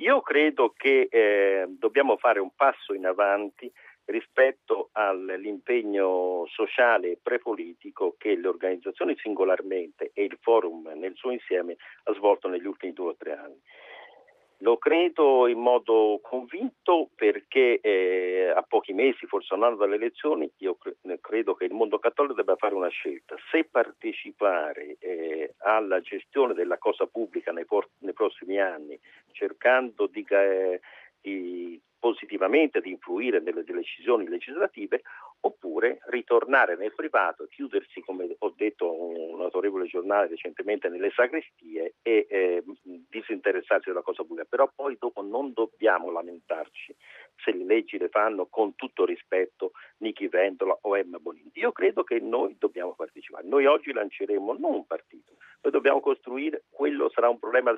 Io credo che dobbiamo fare un passo in avanti rispetto all'impegno sociale e prepolitico che le organizzazioni singolarmente e il forum nel suo insieme ha svolto negli ultimi 2 o 3 anni. Lo credo in modo convinto perché a pochi mesi, forse un anno dalle elezioni, io credo che il mondo cattolico debba fare una scelta: se partecipare alla gestione della cosa pubblica nei prossimi anni, cercando di positivamente di influire nelle decisioni legislative, oppure ritornare nel privato, chiudersi, come ho detto un autorevole giornale recentemente, nelle sagrestie e disinteressarsi della cosa pubblica. Però poi dopo non dobbiamo lamentarci se le leggi le fanno, con tutto rispetto, Nichi Vendola o Emma Bonino. Io credo che noi dobbiamo partecipare. Noi oggi lanceremo non un partito, noi dobbiamo costruire, quello sarà un problema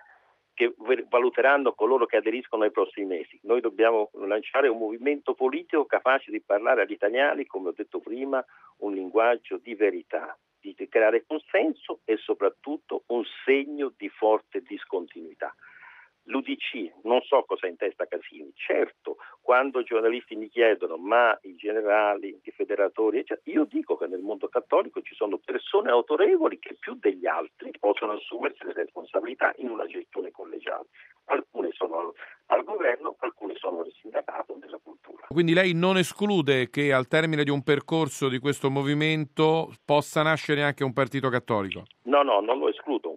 che valuteranno coloro che aderiscono nei prossimi mesi. Noi dobbiamo lanciare un movimento politico capace di parlare agli italiani, come ho detto prima, un linguaggio di verità, di creare consenso e soprattutto un segno di forte discontinuità. L'UDC, non so cosa ha in testa Casini, certo, quando i giornalisti mi chiedono ma i generali, i federatori, eccetera, io dico che nel mondo cattolico ci sono persone autorevoli che più degli altri possono assumersi le responsabilità in una gestione collegiale. Alcune sono al governo, alcune sono nel sindacato, nella cultura. Quindi lei non esclude che al termine di un percorso di questo movimento possa nascere anche un partito cattolico? No, non lo escludo.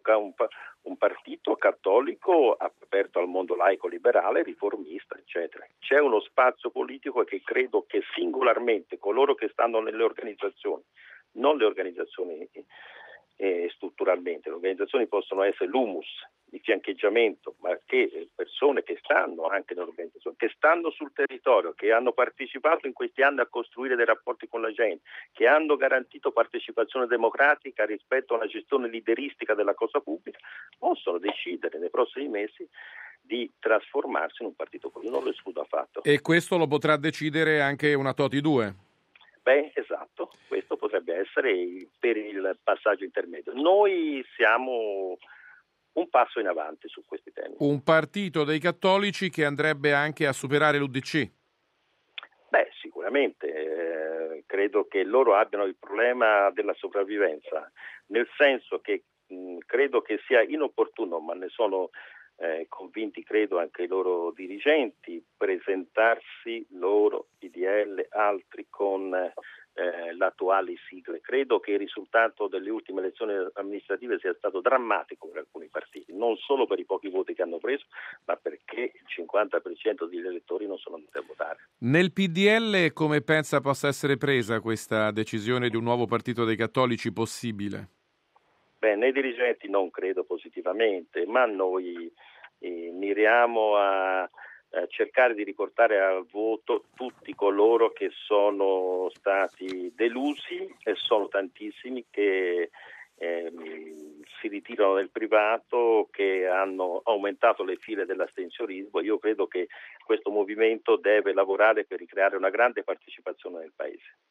Un partito cattolico aperto al mondo laico, liberale, riformista, eccetera. C'è uno spazio politico che credo che singolarmente coloro che stanno nelle organizzazioni, non le organizzazioni strutturalmente, le organizzazioni possono essere l'humus, il fiancheggiamento, ma che persone che stanno anche nell'organizzazione, che stanno sul territorio, che hanno partecipato in questi anni a costruire dei rapporti con la gente, che hanno garantito partecipazione democratica rispetto a una gestione lideristica della cosa pubblica, possono decidere nei prossimi mesi di trasformarsi in un partito politico. Non lo escludo affatto. E questo lo potrà decidere anche una Toti 2? Beh, esatto, questo potrebbe essere per il passaggio intermedio. Noi siamo un passo in avanti su questi temi. Un partito dei cattolici che andrebbe anche a superare l'UDC? Beh, sicuramente, credo che loro abbiano il problema della sopravvivenza, nel senso che credo che sia inopportuno, ma ne sono convinti, credo, anche i loro dirigenti, presentarsi loro, PDL, altri con le attuali sigle. Credo che il risultato delle ultime elezioni amministrative sia stato drammatico per alcuni partiti, non solo per i pochi voti che hanno preso, ma perché il 50% degli elettori non sono andati a votare. Nel PDL come pensa possa essere presa questa decisione di un nuovo partito dei cattolici possibile? Beh, nei dirigenti non credo positivamente, ma noi miriamo a cercare di riportare al voto tutti coloro che sono stati delusi, e sono tantissimi, che si ritirano nel privato, che hanno aumentato le file dell'astensionismo. Io credo che questo movimento deve lavorare per ricreare una grande partecipazione nel Paese.